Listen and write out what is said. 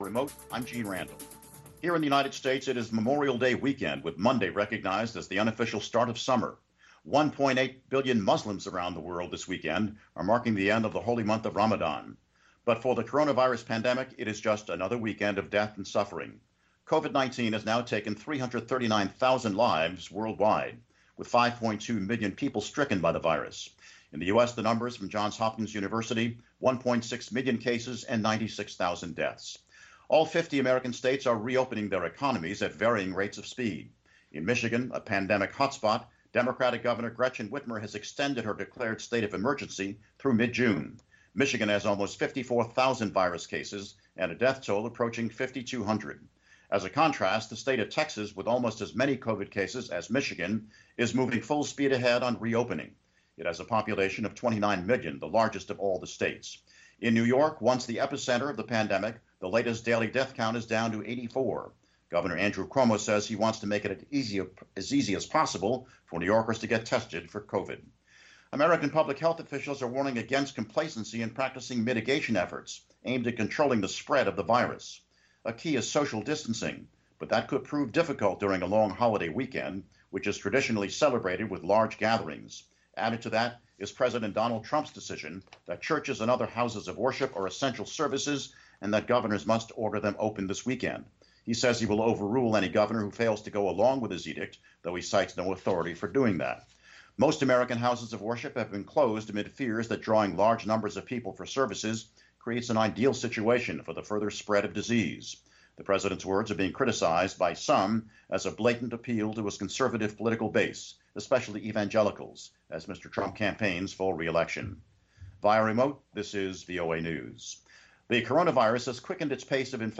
Remote, I'm Gene Randall. Here in the United States, it is Memorial Day weekend, with Monday recognized as the unofficial start of summer. 1.8 billion Muslims around the world this weekend are marking the end of the holy month of Ramadan. But for the coronavirus pandemic, it is just another weekend of death and suffering. COVID-19 has now taken 339,000 lives worldwide, with 5.2 million people stricken by the virus. In the U.S., the numbers from Johns Hopkins University, 1.6 million cases and 96,000 deaths. All 50 American states are reopening their economies at varying rates of speed. In Michigan, a pandemic hotspot, Democratic Governor Gretchen Whitmer has extended her declared state of emergency through mid-June. Michigan has almost 54,000 virus cases and a death toll approaching 5,200. As a contrast, the state of Texas, with almost as many COVID cases as Michigan, is moving full speed ahead on reopening. It has a population of 29 million, the largest of all the states. In New York, once the epicenter of the pandemic, the latest daily death count is down to 84. Governor Andrew Cuomo says he wants to make it as easy as possible for New Yorkers to get tested for COVID. American public health officials are warning against complacency in practicing mitigation efforts aimed at controlling the spread of the virus. A key is social distancing, but that could prove difficult during a long holiday weekend, which is traditionally celebrated with large gatherings. Added to that is President Donald Trump's decision that churches and other houses of worship are essential services and that governors must order them open this weekend. He says he will overrule any governor who fails to go along with his edict, though he cites no authority for doing that. Most American houses of worship have been closed amid fears that drawing large numbers of people for services creates an ideal situation for the further spread of disease. The president's words are being criticized by some as a blatant appeal to his conservative political base, especially evangelicals, as Mr. Trump campaigns for re-election. Via remote, this is VOA News. The coronavirus has quickened its pace of infection